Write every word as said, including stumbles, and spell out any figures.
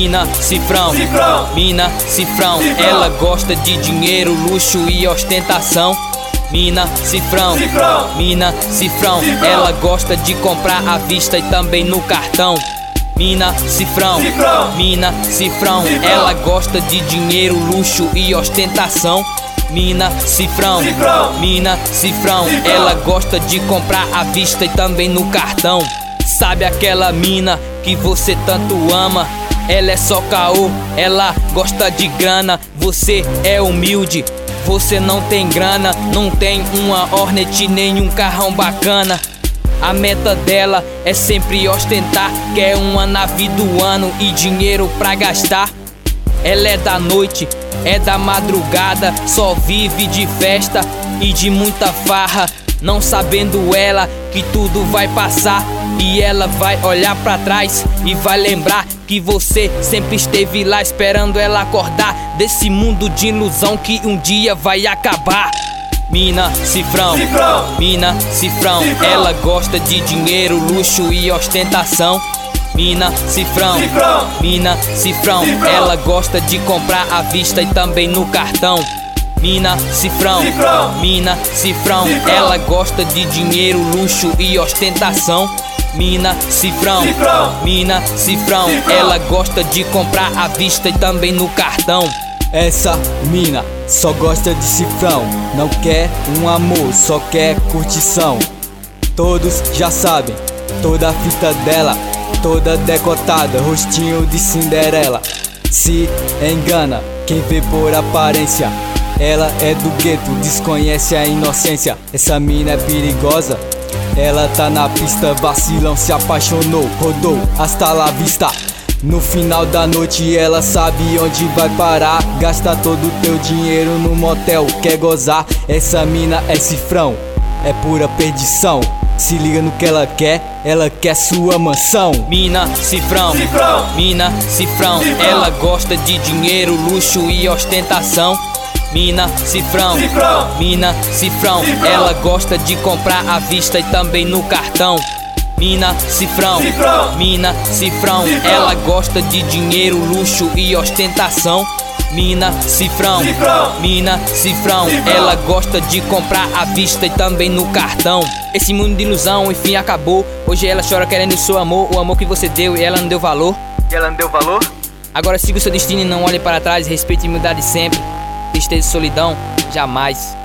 Mina, cifrão, cifrão. Mina, cifrão, cifrão. Ela gosta de dinheiro, luxo e ostentação. Mina, cifrão, cifrão. Mina, cifrão, cifrão. Ela gosta de comprar à vista e também no cartão. Mina, cifrão, cifrão. Mina, cifrão, cifrão. Ela gosta de dinheiro, luxo e ostentação. Mina, cifrão, cifrão. Mina, cifrão, cifrão. Ela gosta de comprar à vista e também no cartão. Sabe aquela mina que você tanto ama? Ela é só caô, ela gosta de grana. Você é humilde, você não tem grana. Não tem uma Hornet nem um carrão bacana. A meta dela é sempre ostentar. Quer uma nave do ano e dinheiro pra gastar. Ela é da noite, é da madrugada, só vive de festa e de muita farra. Não sabendo ela que tudo vai passar, e ela vai olhar pra trás e vai lembrar que você sempre esteve lá esperando ela acordar desse mundo de ilusão que um dia vai acabar. Mina, cifrão, cifrão. Mina, cifrão, cifrão. Ela gosta de dinheiro, luxo e ostentação. Mina, cifrão, cifrão. Mina, cifrão, cifrão. Ela gosta de comprar à vista e também no cartão. Mina, cifrão, cifrão. Mina, cifrão, cifrão. Ela gosta de dinheiro, luxo e ostentação. Mina, cifrão, cifrão. Mina, cifrão, cifrão. Ela gosta de comprar à vista e também no cartão. Essa mina só gosta de cifrão, não quer um amor, só quer curtição. Todos já sabem, toda a fita dela, toda decotada, rostinho de Cinderela. Se engana quem vê por aparência, ela é do gueto, desconhece a inocência. Essa mina é perigosa, ela tá na pista, vacilão, se apaixonou, rodou, hasta la vista. No final da noite ela sabe onde vai parar, gasta todo o teu dinheiro no motel, quer gozar. Essa mina é cifrão, é pura perdição. Se liga no que ela quer, ela quer sua mansão. Mina, cifrão, cifrão. Mina, cifrão, cifrão. Ela gosta de dinheiro, luxo e ostentação. Mina, cifrão, cifrão. Mina, cifrão, cifrão. Ela gosta de comprar à vista e também no cartão. Mina, cifrão, cifrão. Mina, cifrão, cifrão. Ela gosta de dinheiro, luxo e ostentação. Mina, cifrão, cifrão. Mina, cifrão, cifrão. Ela gosta de comprar à vista e também no cartão. Esse mundo de ilusão, enfim, acabou. Hoje ela chora querendo o seu amor, o amor que você deu e ela não deu valor. E ela não deu valor? Agora siga o seu destino e não olhe para trás, respeite e humildade sempre. Tristeza e solidão, jamais.